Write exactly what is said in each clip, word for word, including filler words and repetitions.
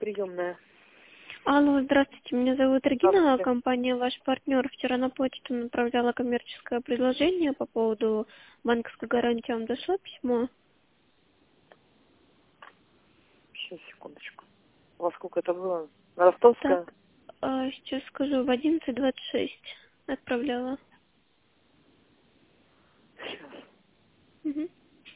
приемная. Алло, здравствуйте, меня зовут Регина, Здравствуйте. компания «Ваш партнер». Вчера на почту направляла коммерческое предложение по поводу банковской гарантии. Вам дошло письмо? Сейчас, секундочку. Во сколько это было? На Ростовская? Так, а, сейчас скажу, в одиннадцать двадцать шесть отправляла. Сейчас. Мгм.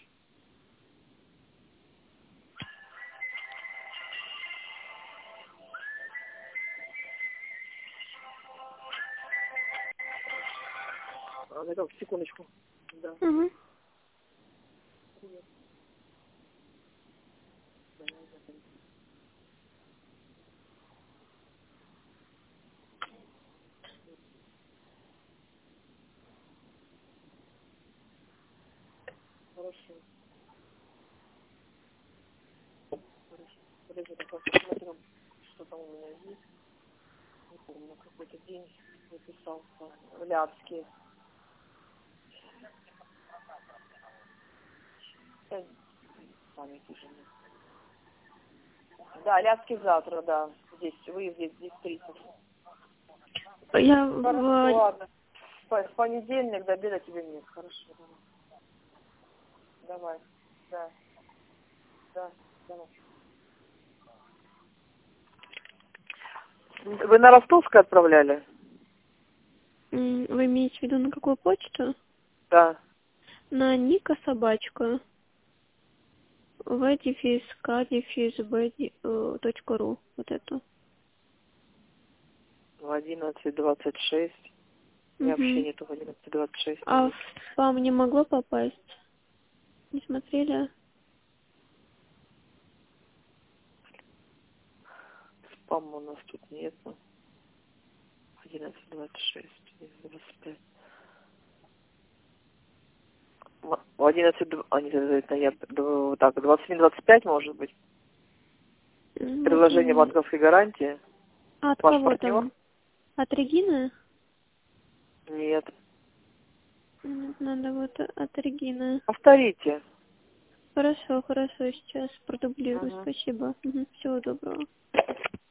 А, готов, секундочку. Да. Мгм. Хорошо. Хорошо. Подожди, так посмотрим, что там у меня есть. Не помню, какой-то день выписался. Ляпский. Э, Память уже нет. Да, Ляпский завтра, да. Здесь, вы здесь, здесь тридцать. Я Хорошо, в... ладно. В в понедельник до обеда тебе нет. Хорошо. Давай. Да, да, давай. Вы на Ростовское отправляли? м, Вы имеете в виду на какую почту? Да. На Ника собачка. В дефис К дефис Б точка ру. Вот эту. В одиннадцать двадцать шесть. У меня вообще Угу. нету в одиннадцать двадцать шесть. А в спам не могло попасть? Не смотрели? Спам у нас тут нету. одиннадцать двадцать шесть. двадцать пять. В в одиннадцать... дв- А, нет, это я... дв- Так, двадцать один двадцать пять может быть. М, Вот у Предложение меня. банковской гарантии. А от Ваш кого партнер? там? От Регины? Нет. М, Надо вот от Регины. Повторите. Хорошо, хорошо, сейчас продублирую. Угу. Спасибо. Мгм. Всего доброго.